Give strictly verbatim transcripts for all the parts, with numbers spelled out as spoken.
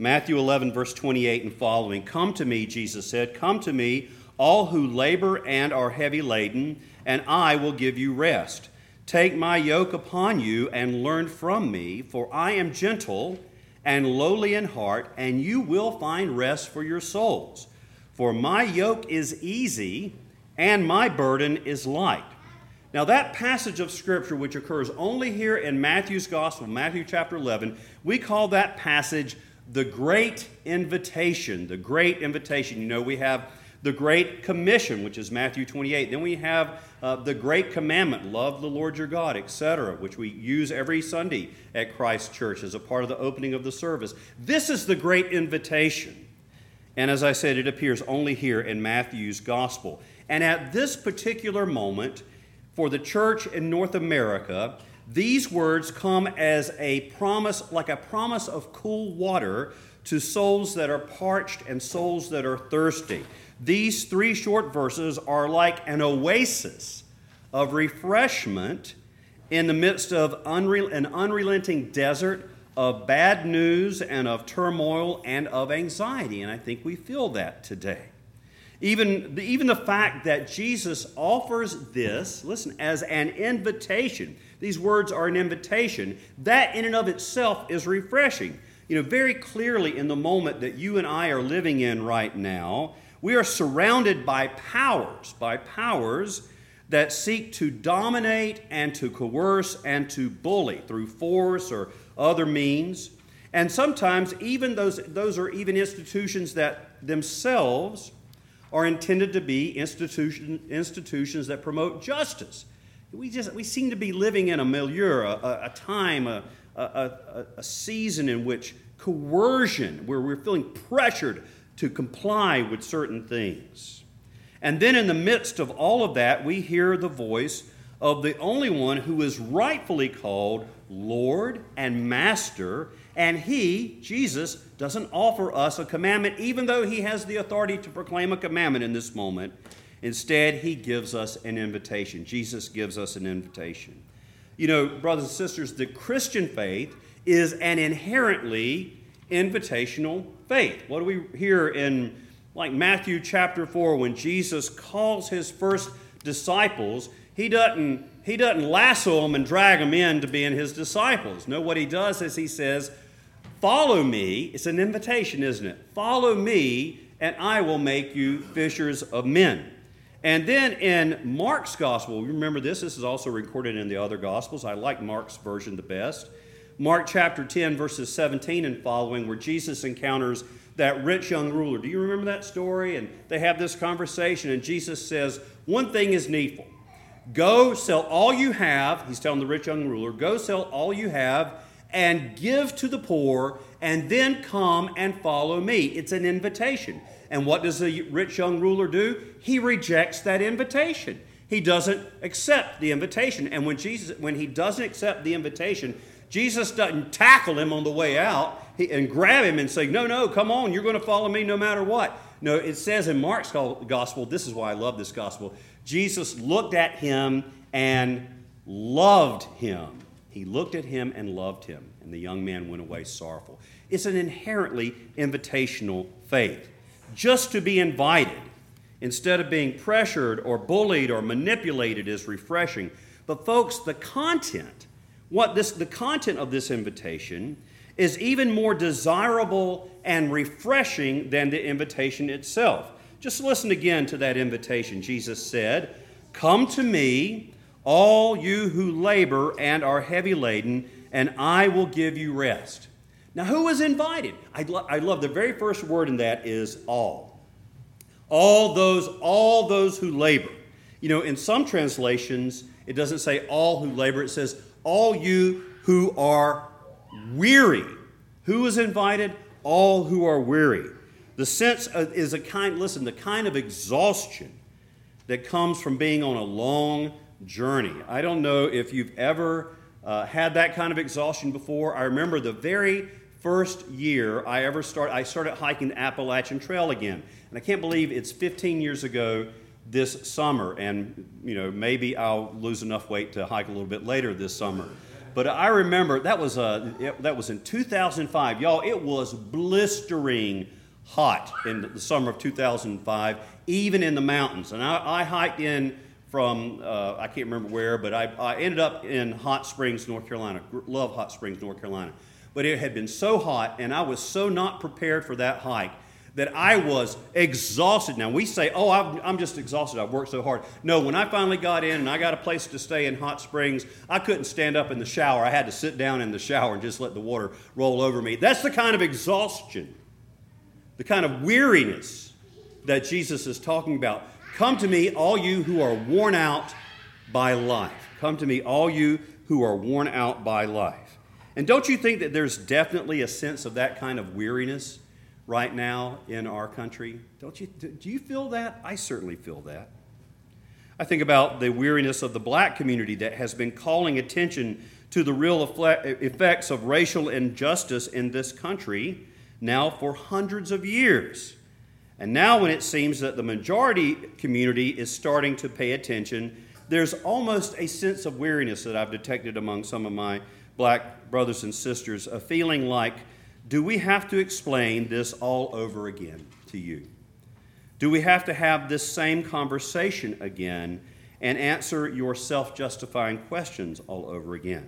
Matthew eleven, verse twenty-eight and following. Come to me, Jesus said, come to me, all who labor and are heavy laden, and I will give you rest. Take my yoke upon you and learn from me, for I am gentle and lowly in heart, and you will find rest for your souls. For my yoke is easy and my burden is light. Now that passage of Scripture, which occurs only here in Matthew's Gospel, Matthew chapter eleven, we call that passage the Great Invitation. The Great Invitation. You know, we have the Great Commission, which is Matthew twenty-eight. Then we have uh, the Great Commandment, love the Lord your God, et cetera, which we use every Sunday at Christ Church as a part of the opening of the service. This is the Great Invitation. And as I said, it appears only here in Matthew's Gospel. And at this particular moment, for the church in North America, these words come as a promise, like a promise of cool water to souls that are parched and souls that are thirsty. These three short verses are like an oasis of refreshment in the midst of unre- an unrelenting desert of bad news and of turmoil and of anxiety. And I think we feel that today. Even the, even the fact that Jesus offers this, listen, as an invitation. These words are an invitation. That in and of itself is refreshing. You know, very clearly in the moment that you and I are living in right now, we are surrounded by powers, by powers that seek to dominate and to coerce and to bully through force or other means. And sometimes even those, those are even institutions that themselves are intended to be institution, institutions that promote justice. We just we seem to be living in a milieu, a, a time, a, a, a, a season in which coercion, where we're feeling pressured to comply with certain things. And then in the midst of all of that, we hear the voice of the only one who is rightfully called Lord and Master, and he, Jesus, doesn't offer us a commandment, even though he has the authority to proclaim a commandment in this moment. Instead, he gives us an invitation. Jesus gives us an invitation. You know, brothers and sisters, the Christian faith is an inherently invitational faith. What do we hear in like Matthew chapter four when Jesus calls his first disciples? He doesn't, he doesn't lasso them and drag them in to being his disciples. No, what he does is he says, follow me. It's an invitation, isn't it? Follow me, and I will make you fishers of men. And then in Mark's gospel, remember this, this is also recorded in the other gospels. I like Mark's version the best. Mark chapter ten, verses seventeen and following, where Jesus encounters that rich young ruler. Do you remember that story? And they have this conversation, and Jesus says, one thing is needful. Go sell all you have, he's telling the rich young ruler, go sell all you have and give to the poor, and then come and follow me. It's an invitation. And what does the rich young ruler do? He rejects that invitation. He doesn't accept the invitation. And when Jesus, when he doesn't accept the invitation, Jesus doesn't tackle him on the way out and grab him and say, no, no, come on, you're going to follow me no matter what. No, it says in Mark's gospel, this is why I love this gospel, Jesus looked at him and loved him. He looked at him and loved him, and the young man went away sorrowful. It's an inherently invitational faith. Just to be invited, instead of being pressured or bullied or manipulated, is refreshing. But folks, the content, what this, the content of this invitation is even more desirable and refreshing than the invitation itself. Just listen again to that invitation. Jesus said, come to me, all you who labor and are heavy laden, and I will give you rest. Now, who was invited? I, lo- I love the very first word in that is all. All those, all those who labor. You know, in some translations, it doesn't say all who labor. It says all you who are weary. Who is invited? All who are weary. The sense is a kind, listen, the kind of exhaustion that comes from being on a long journey. I don't know if you've ever uh, had that kind of exhaustion before. I remember the very first year I ever started, I started hiking the Appalachian Trail again. And I can't believe it's fifteen years ago this summer. And, you know, maybe I'll lose enough weight to hike a little bit later this summer. But I remember that was uh, it, that was in two thousand five. Y'all, it was blistering hot in the summer of two thousand five, even in the mountains. And I, I hiked in from, uh, I can't remember where, but I, I ended up in Hot Springs, North Carolina. Love Hot Springs, North Carolina. But it had been so hot, and I was so not prepared for that hike that I was exhausted. Now, we say, oh, I'm, I'm just exhausted. I've worked so hard. No, when I finally got in and I got a place to stay in Hot Springs, I couldn't stand up in the shower. I had to sit down in the shower and just let the water roll over me. That's the kind of exhaustion, the kind of weariness that Jesus is talking about. Come to me, all you who are worn out by life. Come to me, all you who are worn out by life. And don't you think that there's definitely a sense of that kind of weariness right now in our country? Don't you? Do you feel that? I certainly feel that. I think about the weariness of the black community that has been calling attention to the real effects of racial injustice in this country now for hundreds of years. And now when it seems that the majority community is starting to pay attention, there's almost a sense of weariness that I've detected among some of my black brothers and sisters, a feeling like, do we have to explain this all over again to you? Do we have to have this same conversation again and answer your self-justifying questions all over again?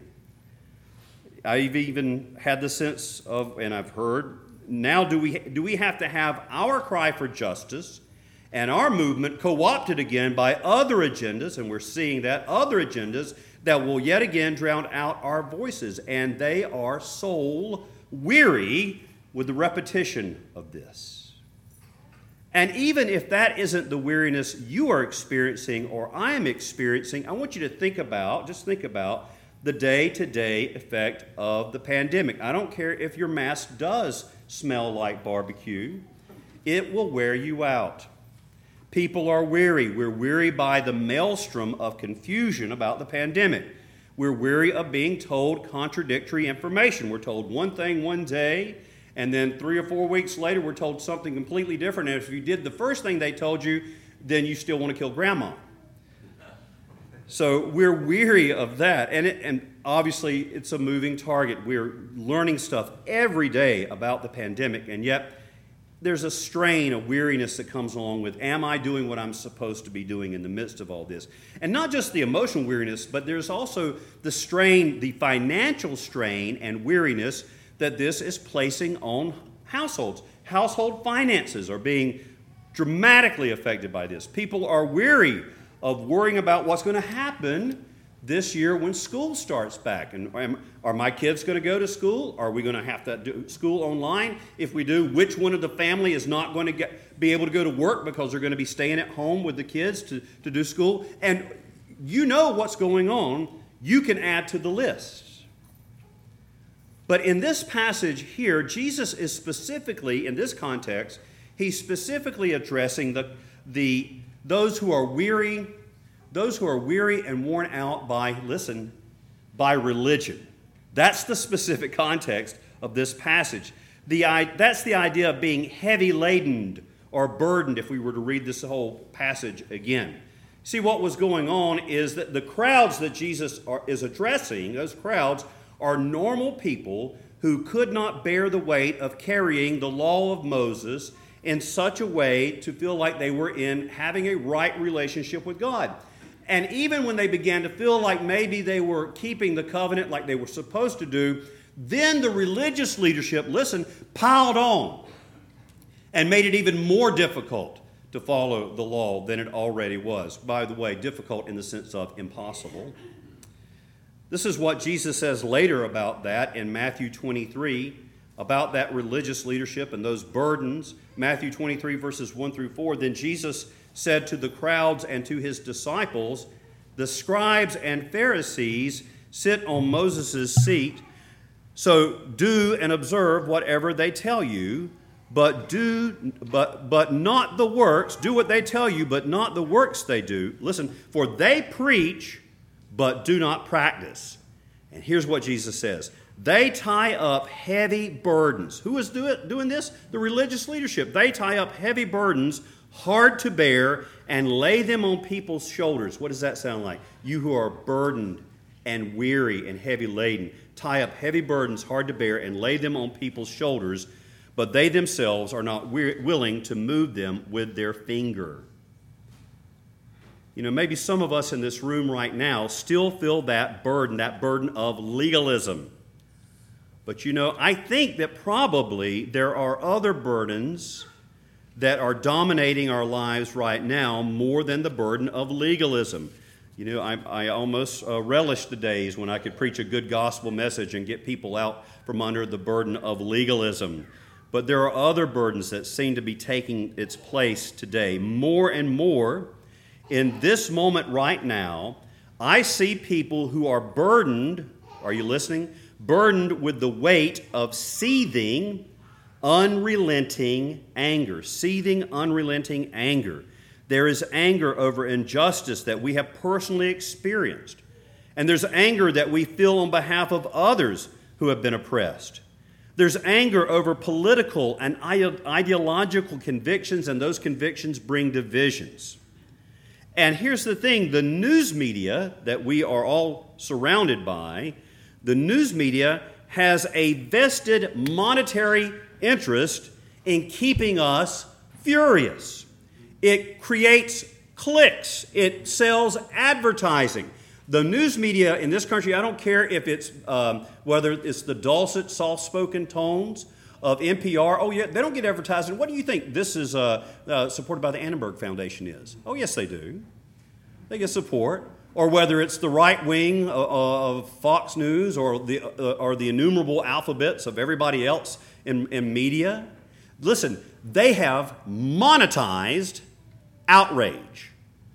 I've even had the sense of, and I've heard, now do we do we have to have our cry for justice and our movement co-opted again by other agendas, and we're seeing that, other agendas that will yet again drown out our voices, and they are soul weary with the repetition of this. And even if that isn't the weariness you are experiencing or I am experiencing, I want you to think about, just think about the day-to-day effect of the pandemic. I don't care if your mask does smell like barbecue, it will wear you out. People are weary. We're weary by the maelstrom of confusion about the pandemic. We're weary of being told contradictory information. We're told one thing one day, and then three or four weeks later, we're told something completely different. And if you did the first thing they told you, then you still want to kill grandma. So we're weary of that. And, it, and obviously, it's a moving target. We're learning stuff every day about the pandemic, and yet there's a strain, a weariness that comes along with, am I doing what I'm supposed to be doing in the midst of all this? And not just the emotional weariness, but there's also the strain, the financial strain and weariness that this is placing on households. Household finances are being dramatically affected by this. People are weary of worrying about what's going to happen this year when school starts back. And am, are my kids going to go to school? Are we going to have to do school online? If we do, which one of the family is not going to get, be able to go to work because they're going to be staying at home with the kids to, to do school? And you know what's going on. You can add to the list. But in this passage here, Jesus is specifically, in this context, he's specifically addressing the, the those who are weary, those who are weary and worn out by, listen, by religion. That's the specific context of this passage. The, that's the idea of being heavy laden or burdened if we were to read this whole passage again. See, what was going on is that the crowds that Jesus are, is addressing, those crowds, are normal people who could not bear the weight of carrying the law of Moses in such a way to feel like they were in having a right relationship with God. And even when they began to feel like maybe they were keeping the covenant like they were supposed to do, then the religious leadership, listen, piled on and made it even more difficult to follow the law than it already was. By the way, difficult in the sense of impossible. This is what Jesus says later about that in Matthew twenty-three, about that religious leadership and those burdens. Matthew twenty-three, verses one through four, then Jesus said to the crowds and to his disciples, the scribes and Pharisees sit on Moses' seat, so do and observe whatever they tell you, but do but but not the works. Do what they tell you, but not the works they do. Listen, for they preach, but do not practice. And here's what Jesus says. They tie up heavy burdens. Who is do it, doing this? The religious leadership. They tie up heavy burdens, hard to bear, and lay them on people's shoulders. What does that sound like? You who are burdened and weary and heavy laden, tie up heavy burdens hard to bear, and lay them on people's shoulders, but they themselves are not we- willing to move them with their finger. You know, maybe some of us in this room right now still feel that burden, that burden of legalism. But you know, I think that probably there are other burdens that are dominating our lives right now more than the burden of legalism. You know, I, I almost uh, relish the days when I could preach a good gospel message and get people out from under the burden of legalism. But there are other burdens that seem to be taking its place today. More and more, in this moment right now, I see people who are burdened, are you listening? Burdened with the weight of seething, unrelenting anger. Seething, unrelenting anger. There is anger over injustice that we have personally experienced. And there's anger that we feel on behalf of others who have been oppressed. There's anger over political and ideological convictions, and those convictions bring divisions. And here's the thing, the news media that we are all surrounded by, the news media has a vested monetary interest in keeping us furious. It creates clicks. It sells advertising. The news media in this country, I don't care if it's um, whether it's the dulcet, soft-spoken tones of N P R. Oh, yeah, they don't get advertising. What do you think this is uh, uh, supported by the Annenberg Foundation is? Oh, yes, they do. They get support. Or whether it's the right wing of Fox News or the uh, or the innumerable alphabets of everybody else in, in media. Listen, they have monetized outrage.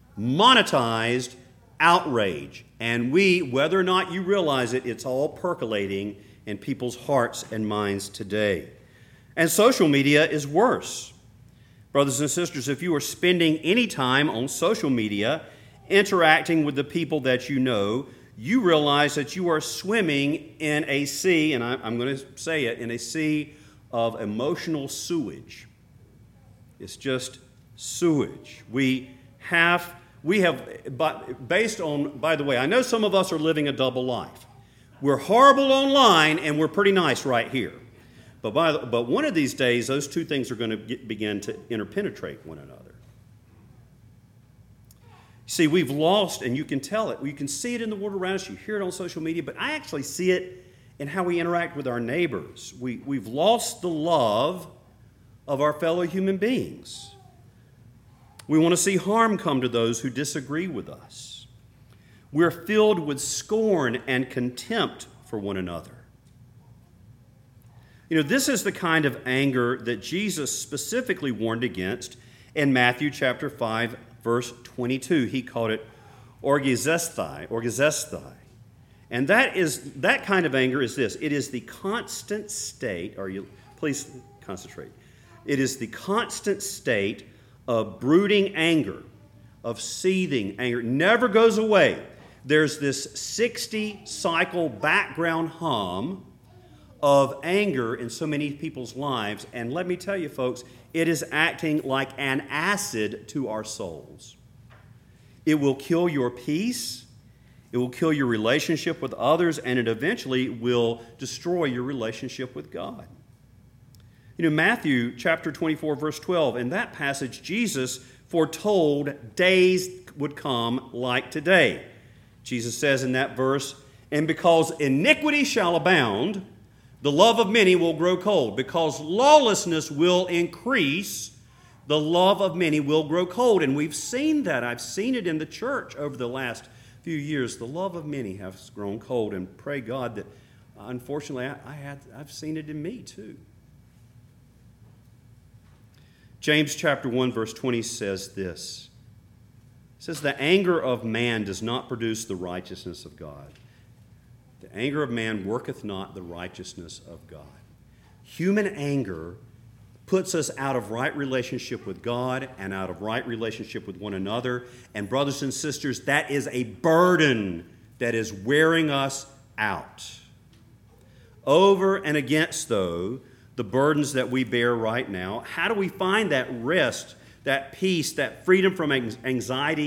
Monetized outrage. And we, whether or not you realize it, it's all percolating in people's hearts and minds today. And social media is worse. Brothers and sisters, if you are spending any time on social media interacting with the people that you know, you realize that you are swimming in a sea, and I, I'm going to say it, in a sea of emotional sewage. It's just sewage. We have, we have, but based on, by the way, I know some of us are living a double life. We're horrible online and we're pretty nice right here. But, by the, but one of these days, those two things are going to get, begin to interpenetrate one another. See, we've lost, and you can tell it. You can see it in the world around us. You hear it on social media, but I actually see it in how we interact with our neighbors. We, we've lost the love of our fellow human beings. We want to see harm come to those who disagree with us. We're filled with scorn and contempt for one another. You know, this is the kind of anger that Jesus specifically warned against in Matthew chapter five, verse twenty-two. He called it orgizesthai, orgizesthai. And that is that kind of anger is this. It is the constant state, or you please concentrate. It is the constant state of brooding anger, of seething anger. It never goes away. There's this sixty cycle background hum of anger in so many people's lives. And let me tell you, folks, it is acting like an acid to our souls. It will kill your peace. It will kill your relationship with others, and it eventually will destroy your relationship with God. You know, Matthew chapter twenty-four, verse twelve, in that passage, Jesus foretold days would come like today. Jesus says in that verse, "And because iniquity shall abound, the love of many will grow cold. Because lawlessness will increase, the love of many will grow cold." And we've seen that. I've seen it in the church over the last few years. The love of many has grown cold. And pray God that, unfortunately, I, I had, I've seen it in me too. James chapter one, verse twenty says this. It says, "The anger of man does not produce the righteousness of God. The anger of man worketh not the righteousness of God." Human anger puts us out of right relationship with God and out of right relationship with one another. And brothers and sisters, that is a burden that is wearing us out. Over and against, though, the burdens that we bear right now, how do we find that rest, that peace, that freedom from anxiety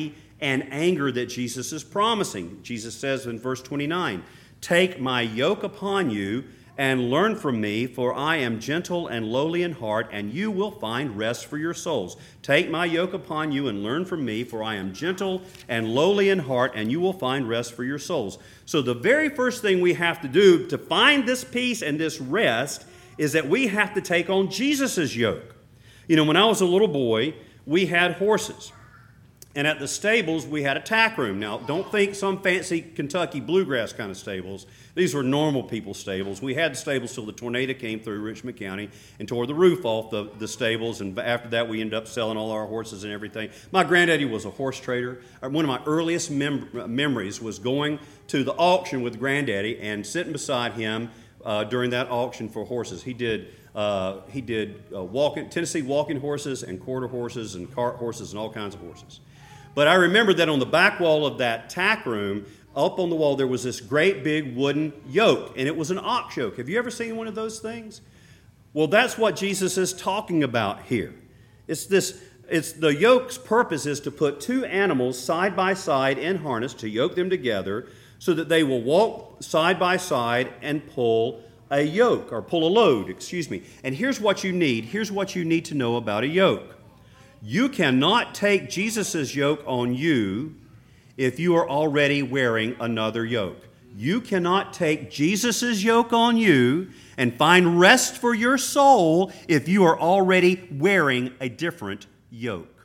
and anger that Jesus is promising. Jesus says in verse twenty-nine, "Take my yoke upon you and learn from me, for I am gentle and lowly in heart, and you will find rest for your souls." Take my yoke upon you and learn from me, for I am gentle and lowly in heart, and you will find rest for your souls. So the very first thing we have to do to find this peace and this rest is that we have to take on Jesus' yoke. You know, when I was a little boy, we had horses. And at the stables, we had a tack room. Now, don't think some fancy Kentucky bluegrass kind of stables. These were normal people's stables. We had stables till the tornado came through Richmond County and tore the roof off the, the stables. And after that, we ended up selling all our horses and everything. My granddaddy was a horse trader. One of my earliest mem- memories was going to the auction with granddaddy and sitting beside him uh, during that auction for horses. He did uh, he did uh, walking, Tennessee walking horses and quarter horses and cart horses and all kinds of horses. But I remember that on the back wall of that tack room, up on the wall, there was this great big wooden yoke, and it was an ox yoke. Have you ever seen one of those things? Well, that's what Jesus is talking about here. It's this. It's the yoke's purpose is to put two animals side by side in harness, to yoke them together, so that they will walk side by side and pull a yoke, or pull a load, excuse me. And here's what you need. Here's what you need to know about a yoke. You cannot take Jesus' yoke on you if you are already wearing another yoke. You cannot take Jesus' yoke on you and find rest for your soul if you are already wearing a different yoke.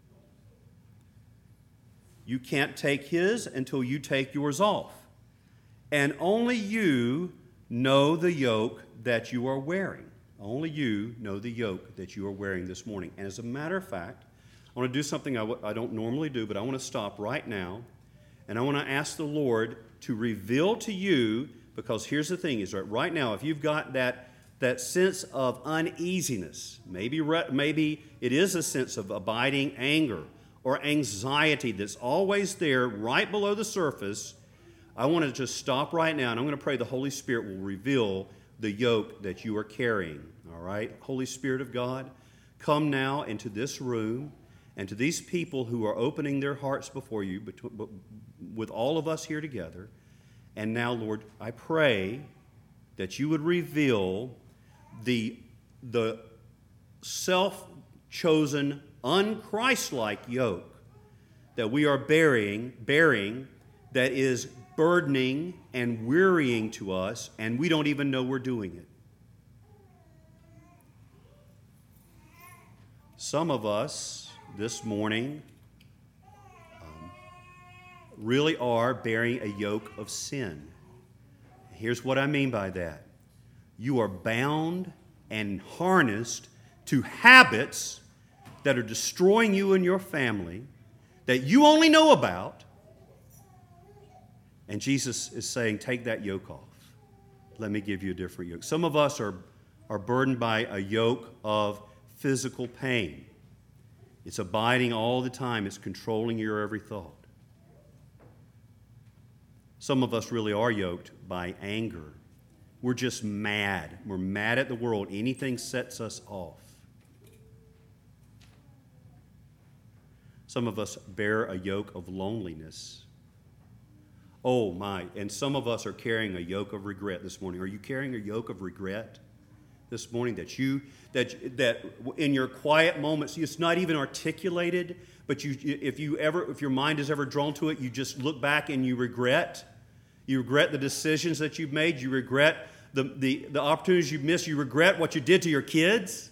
You can't take his until you take yours off. And only you know the yoke that you are wearing. Only you know the yoke that you are wearing this morning. And as a matter of fact, I want to do something I, w- I don't normally do, but I want to stop right now, and I want to ask the Lord to reveal to you, because here's the thing, is that right now, if you've got that, that sense of uneasiness, maybe, re- maybe it is a sense of abiding anger or anxiety that's always there right below the surface, I want to just stop right now, and I'm going to pray the Holy Spirit will reveal the yoke that you are carrying, all right? Holy Spirit of God, come now into this room and to these people who are opening their hearts before you, with all of us here together. And now, Lord, I pray that you would reveal the, the self-chosen, un-Christ-like yoke that we are bearing, bearing that is burdening and wearying to us, and we don't even know we're doing it. Some of us this morning um, really are bearing a yoke of sin. Here's what I mean by that. You are bound and harnessed to habits that are destroying you and your family that you only know about. And Jesus is saying, take that yoke off. Let me give you a different yoke. Some of us are, are burdened by a yoke of physical pain. It's abiding all the time. It's controlling your every thought. Some of us really are yoked by anger. We're just mad. We're mad at the world. Anything sets us off. Some of us bear a yoke of loneliness. Oh my, and some of us are carrying a yoke of regret this morning. Are you carrying a yoke of regret this morning that you, that that in your quiet moments, it's not even articulated, but you, if you ever, if your mind is ever drawn to it, you just look back and you regret. You regret the decisions that you've made. You regret the, the, the opportunities you've missed. You regret what you did to your kids.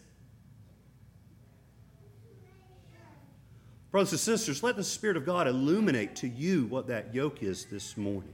Brothers and sisters, let the Spirit of God illuminate to you what that yoke is this morning.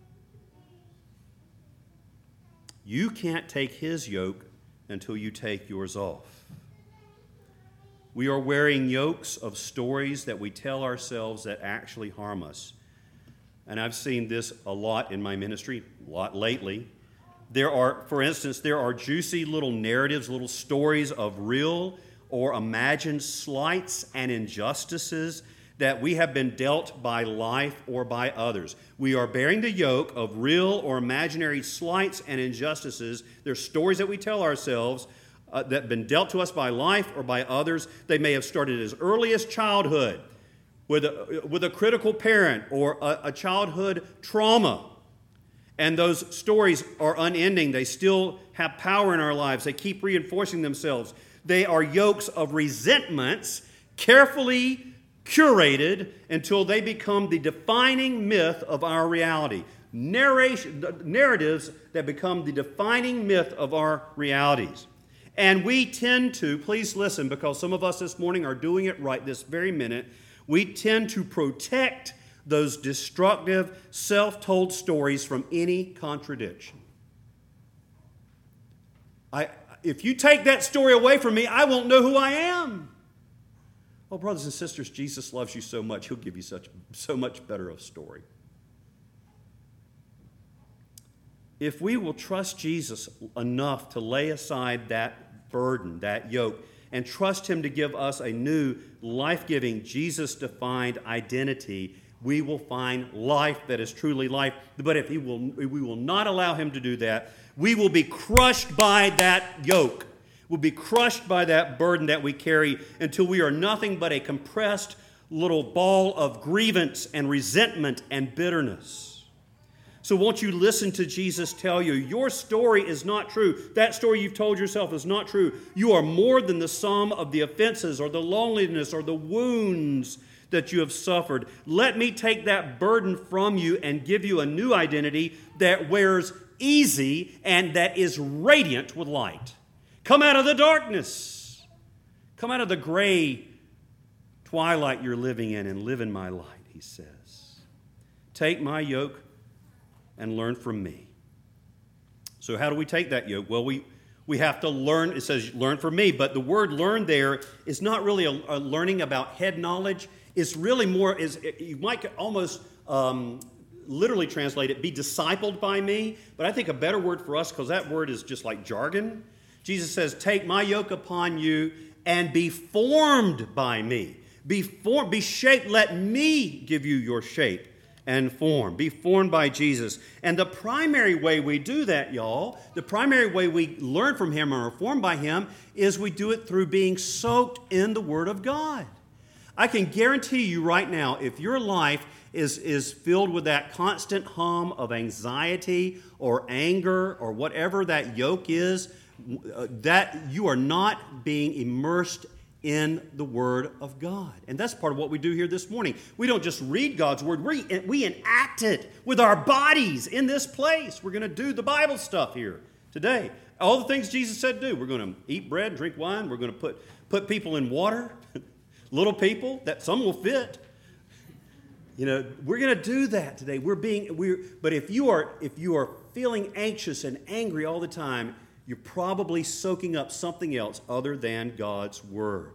You can't take his yoke until you take yours off. We are wearing yokes of stories that we tell ourselves that actually harm us. And I've seen this a lot in my ministry, a lot lately. There are, for instance, there are juicy little narratives, little stories of real or imagined slights and injustices that we have been dealt by life or by others. We are bearing the yoke of real or imaginary slights and injustices. They're stories that we tell ourselves uh, that have been dealt to us by life or by others. They may have started as early as childhood. with a, with a critical parent or a, a childhood trauma. And those stories are unending. They still have power in our lives. They keep reinforcing themselves. They are yokes of resentments, carefully curated until they become the defining myth of our reality. Narration, narratives that become the defining myth of our realities. And we tend to, please listen, because some of us this morning are doing it right this very minute, we tend to protect those destructive, self-told stories from any contradiction. I, if you take that story away from me, I won't know who I am. Oh, brothers and sisters, Jesus loves you so much, he'll give you such so much better a story. If we will trust Jesus enough to lay aside that burden, that yoke, and trust him to give us a new, life-giving, Jesus-defined identity, we will find life that is truly life. But if he will, we will not allow him to do that, we will be crushed by that yoke. We'll be crushed by that burden that we carry until we are nothing but a compressed little ball of grievance and resentment and bitterness. So won't you listen to Jesus tell you, your story is not true. That story you've told yourself is not true. You are more than the sum of the offenses or the loneliness or the wounds that you have suffered. Let me take that burden from you and give you a new identity that wears easy and that is radiant with light. Come out of the darkness. Come out of the gray twilight you're living in and live in my light, he says. Take my yoke and learn from me. So how do we take that yoke? Well, we, we have to learn. It says learn from me, but the word learn there is not really a, a learning about head knowledge. It's really more, is you might almost um, literally translate it, be discipled by me. But I think a better word for us, because that word is just like jargon. Jesus says, take my yoke upon you and be formed by me. Be formed, be shaped. Let me give you your shape and form. Be formed by Jesus. And the primary way we do that, y'all, the primary way we learn from him or are formed by him is we do it through being soaked in the Word of God. I can guarantee you right now, if your life is, is filled with that constant hum of anxiety or anger or whatever that yoke is, that you are not being immersed in the Word of God. And that's part of what we do here this morning. We don't just read God's Word, we, we enact it with our bodies in this place. We're going to do the Bible stuff here today. All the things Jesus said do. We're going to eat bread, drink wine. We're going to put, put people in water, little people, that some will fit. You know, we're going to do that today. We're being, we're, but if you are, if you are feeling anxious and angry all the time, you're probably soaking up something else other than God's Word.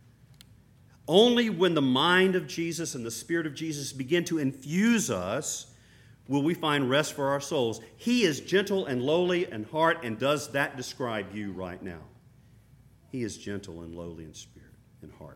Only when the mind of Jesus and the Spirit of Jesus begin to infuse us will we find rest for our souls. He is gentle and lowly in heart, and does that describe you right now? He is gentle and lowly in spirit and heart.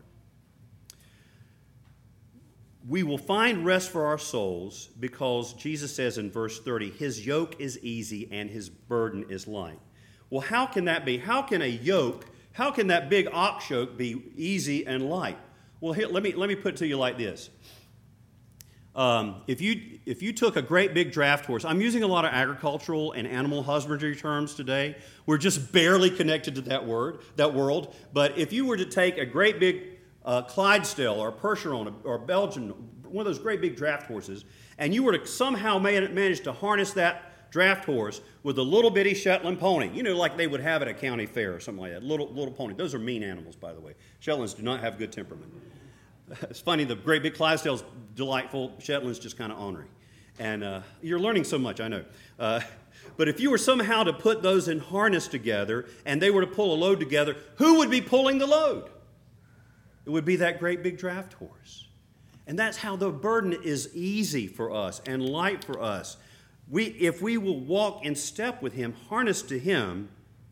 We will find rest for our souls because Jesus says in verse thirty, his yoke is easy and his burden is light. Well, how can that be? How can a yoke, how can that big ox yoke be easy and light? Well, here, let me let me put it to you like this. Um, if you if you took a great big draft horse, I'm using a lot of agricultural and animal husbandry terms today. We're just barely connected to that word, that world. But if you were to take a great big uh, Clydesdale or a Percheron or a Belgian, one of those great big draft horses, and you were to somehow manage to harness that draft horse with a little bitty Shetland pony, you know, like they would have at a county fair or something like that. Little little pony. Those are mean animals, by the way. Shetlands do not have good temperament. It's funny, the great big Clydesdale's delightful. Shetland's just kind of ornery. And uh, you're learning so much, I know. Uh, but if you were somehow to put those in harness together and they were to pull a load together, who would be pulling the load? It would be that great big draft horse. And that's how the burden is easy for us and light for us. We, if we will walk in step with him, harnessed to him,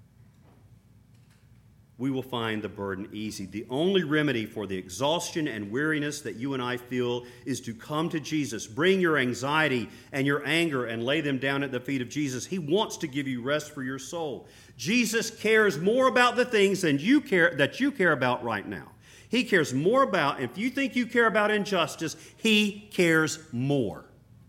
we will find the burden easy. The only remedy for the exhaustion and weariness that you and I feel is to come to Jesus. Bring your anxiety and your anger and lay them down at the feet of Jesus. He wants to give you rest for your soul. Jesus cares more about the things than you care, that you care about right now. He cares more about, if you think you care about injustice, he cares more.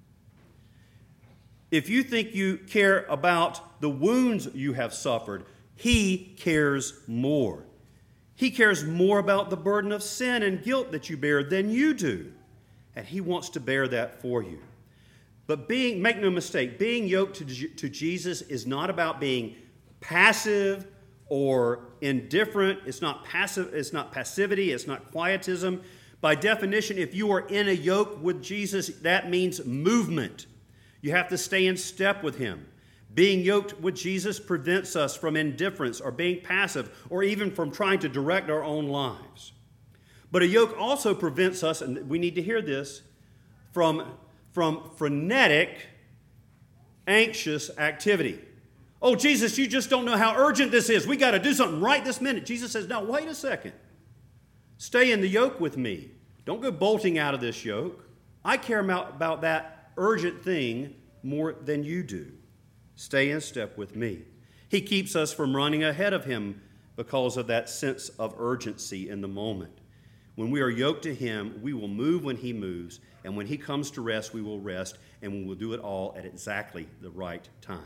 If you think you care about the wounds you have suffered, he cares more. He cares more about the burden of sin and guilt that you bear than you do. And he wants to bear that for you. But being, make no mistake, being yoked to, to Jesus is not about being passive or indifferent. It's not passive, it's not passivity, it's not quietism. By definition, if you are in a yoke with Jesus, that means movement. You have to stay in step with him. Being yoked with Jesus prevents us from indifference or being passive or even from trying to direct our own lives. But a yoke also prevents us, and we need to hear this, from, from frenetic, anxious activity. Oh, Jesus, you just don't know how urgent this is. We got to do something right this minute. Jesus says, now, wait a second. Stay in the yoke with me. Don't go bolting out of this yoke. I care about that urgent thing more than you do. Stay in step with me. He keeps us from running ahead of him because of that sense of urgency in the moment. When we are yoked to him, we will move when he moves, and when he comes to rest, we will rest, and we will do it all at exactly the right time.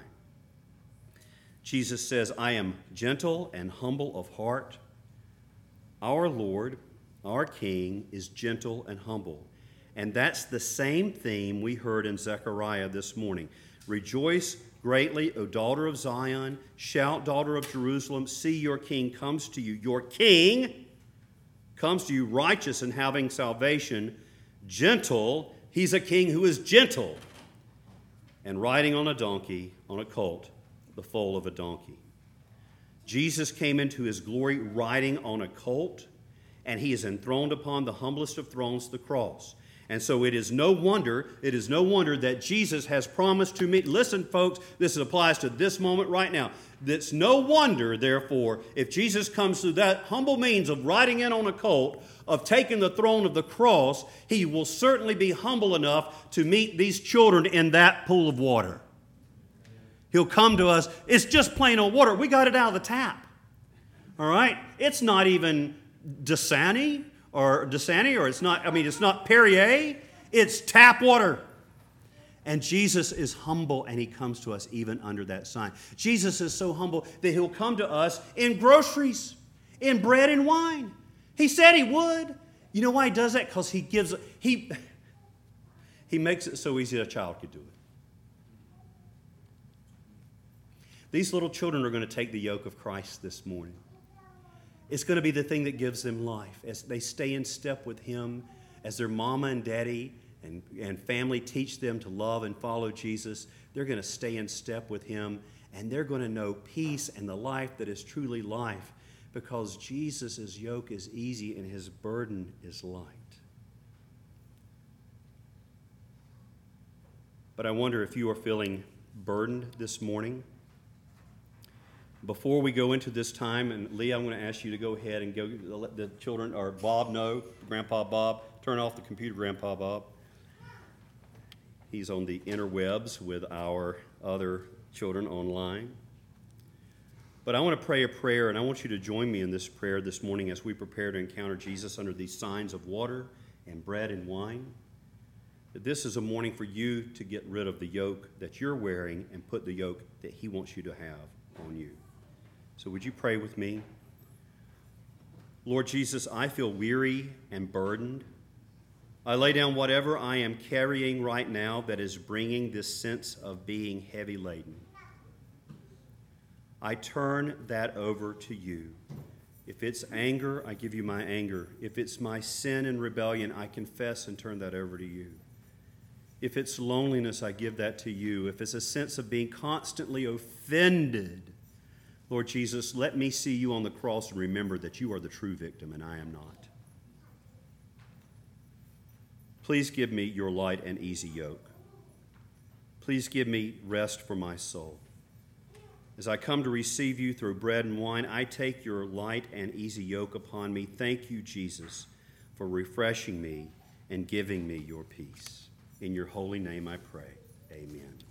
Jesus says, I am gentle and humble of heart. Our Lord, our King, is gentle and humble. And that's the same theme we heard in Zechariah this morning. Rejoice greatly, O daughter of Zion. Shout, daughter of Jerusalem. See, your king comes to you. Your king comes to you righteous and having salvation. Gentle. He's a king who is gentle. And riding on a donkey, on a colt, the foal of a donkey. Jesus came into his glory riding on a colt, and he is enthroned upon the humblest of thrones, the cross. And so it is no wonder, it is no wonder that Jesus has promised to me. Listen, folks, this applies to this moment right now. It's no wonder, therefore, if Jesus comes through that humble means of riding in on a colt, of taking the throne of the cross, he will certainly be humble enough to meet these children in that pool of water. He'll come to us. It's just plain old water. We got it out of the tap. All right? It's not even Dasani. Or Dasani, or it's not, I mean, it's not Perrier, it's tap water. And Jesus is humble, and he comes to us even under that sign. Jesus is so humble that he'll come to us in groceries, in bread and wine. He said he would. You know why he does that? Because he gives, he, he makes it so easy a child could do it. These little children are going to take the yoke of Christ this morning. It's going to be the thing that gives them life. As they stay in step with him, as their mama and daddy and, and family teach them to love and follow Jesus, they're going to stay in step with him, and they're going to know peace and the life that is truly life, because Jesus' yoke is easy and his burden is light. But I wonder if you are feeling burdened this morning. Before we go into this time, and Lee, I'm going to ask you to go ahead and go let the children, or Bob know, Grandpa Bob, turn off the computer, Grandpa Bob. He's on the interwebs with our other children online. But I want to pray a prayer, and I want you to join me in this prayer this morning as we prepare to encounter Jesus under these signs of water and bread and wine. That this is a morning for you to get rid of the yoke that you're wearing and put the yoke that he wants you to have on you. So would you pray with me? Lord Jesus, I feel weary and burdened. I lay down whatever I am carrying right now that is bringing this sense of being heavy laden. I turn that over to you. If it's anger, I give you my anger. If it's my sin and rebellion, I confess and turn that over to you. If it's loneliness, I give that to you. If it's a sense of being constantly offended, Lord Jesus, let me see you on the cross and remember that you are the true victim and I am not. Please give me your light and easy yoke. Please give me rest for my soul. As I come to receive you through bread and wine, I take your light and easy yoke upon me. Thank you, Jesus, for refreshing me and giving me your peace. In your holy name I pray. Amen.